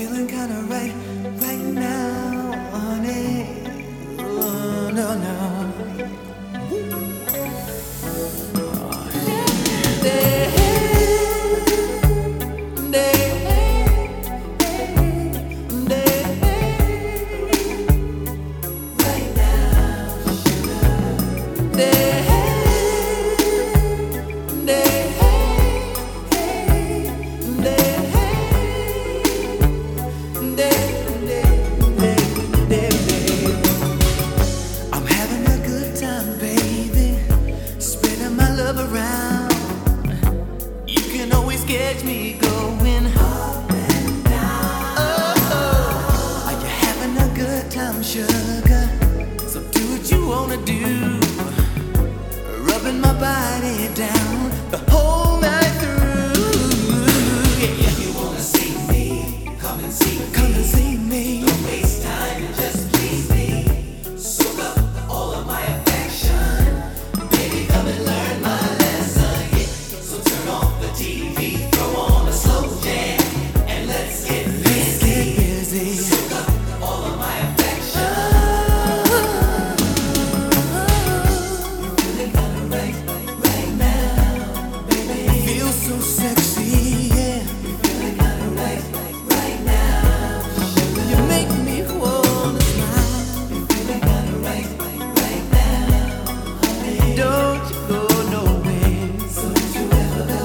feeling kinda right now, honey. Oh, no, no. Around, you can always catch me going up and down. Oh, are you having a good time, sugar? So do what you wanna do, rubbing my body down the whole night through. Yeah. If you wanna see me, come and see me. Come and see me. Don't waste time and just please me. Soak up all of my affection, baby. Come and learn my TV, throw on a slow jam, and let's get busy. Soak up all of my affection. You're feeling kinda right now, baby. Feel so sexy, yeah. You're feeling kinda right now. You make me wanna smile. You're feeling kinda right now, honey. Don't you go nowhere. So don't you ever go.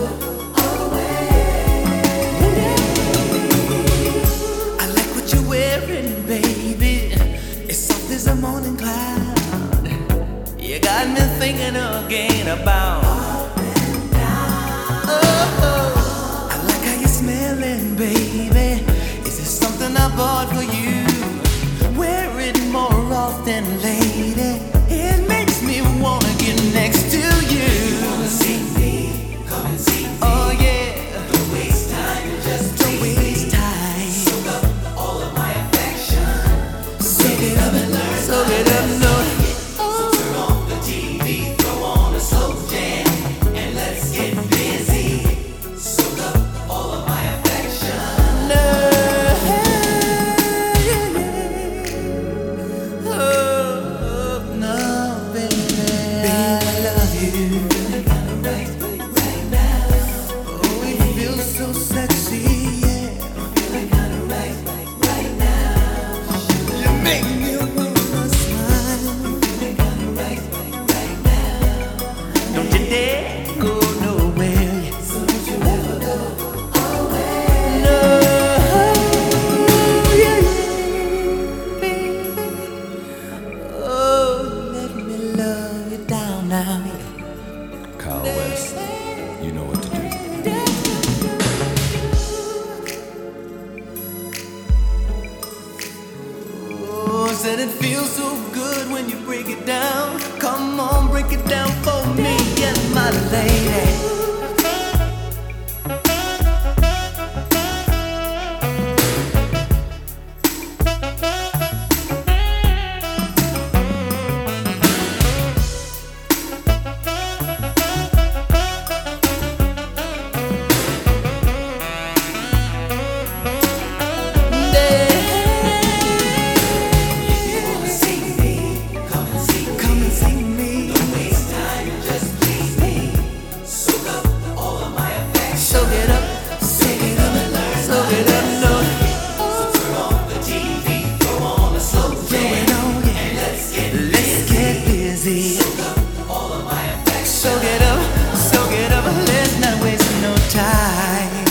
There's a morning cloud. You got me thinking again about up and down. Oh, I like how you're smelling, baby. Is this something I bought for you? Wear it more often, lady. It makes me wanna get next to you. You wanna see me? Come and see me. Oh yeah. Don't waste time, just don't waste time. Soak up all of my affection. Soak it up and learn. Soak it up, no. So turn off the TV, throw on a slow jam, and let's get busy. Soak up all of my affection. No. Oh, no, baby. Baby, I love you. Feeling kinda right now. Oh, you feel so sexy, yeah. Feeling kinda right now. You make me wanna smile. Feeling kinda right now. Don't you dare go nowhere. So don't you ever go away. No, yeah, baby. Oh, let me love you down now. Kyle West, you know what to do. Oh, said it feels so good when you break it down. Come on, break it down for me, yes, my lady. Soak it up, let's not waste no time.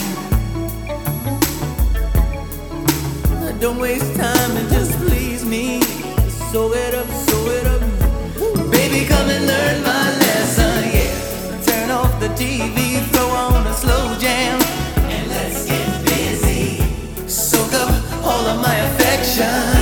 Don't waste time and just please me. Soak it up, baby, come and learn my lesson, yeah. Turn off the TV, throw on a slow jam, and let's get busy. Soak up all of my affection.